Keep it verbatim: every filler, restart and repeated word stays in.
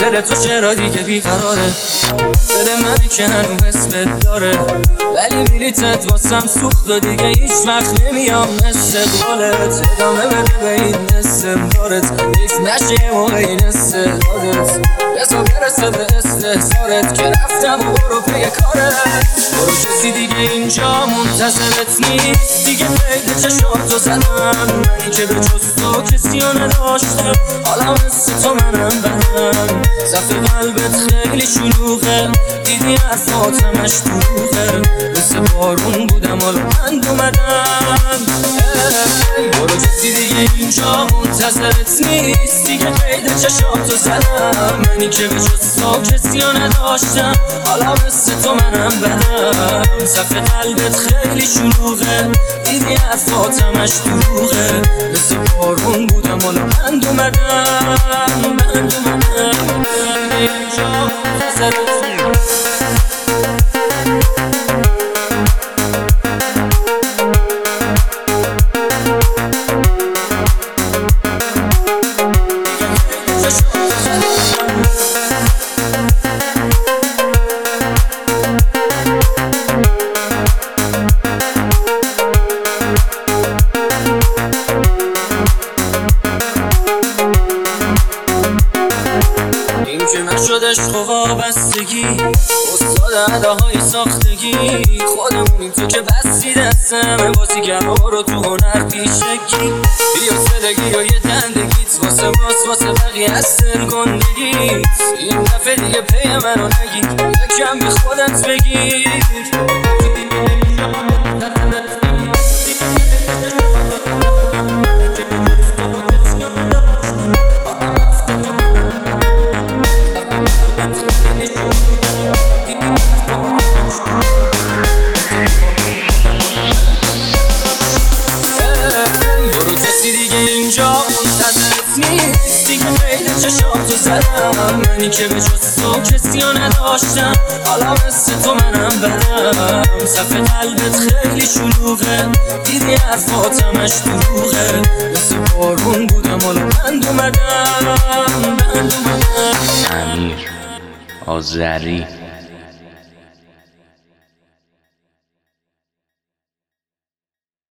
دل تو چرا دیگه بیقراره، دل من که هنو اسمت داره، ولی میلیتت واسم سوخت و دیگه هیچ وقت نمیام استقبالت. ادامه بده به این استمرارت، حیف نشه موقع این استعدادت، بزا برسه به استحضارت که رفتم و برو پی کارت. برو کسی دیگه اینجا منتظرت نیست، دیگه قید چشاتو زدم، منی که به جز تو کسی ها نداشتم، حالا مثل تو منم بدم. صف قلبت خیلی شلوغه، دیدی حرفات همش دروغه، مثل بارون بودم حالا من اومدم. برو کسی دیگه اینجا منتظرت نیست، دیگه قید چشاتو زدم، منی که به جز تو کسی ها نداشتم، حالا مثل تو منم بدم. صف قلبت خیلی شلوغه، دیدی حرفات همش دروغه، مثل بارون بودم حالا من اومدم، من اومدم. اینجا منتظرت که نشدش خب وابستگی، استاد اداهای ساختگی، خودمونیم تو که بستی دستمه، بازیگرها رو تو هنر پیشگی، بیا سدگی و یه دندگیت، واسه باس واسه بقیه از سرگندگیت، این دفعه دیگه پی منو نگیر، یکم به خودت بگیر. برو کسی دیگه اینجا منتظرت نیست، دیگه قید چشاتو زدم، منی که به جز تو کسی ها نداشتم، حالا مثل تو منم بدم. صف قلبت خیلی شلوغه، دیدی حرفات همش دروغه، مثل بارون بودم حالا من اومدم، من اومدم. امیر آذری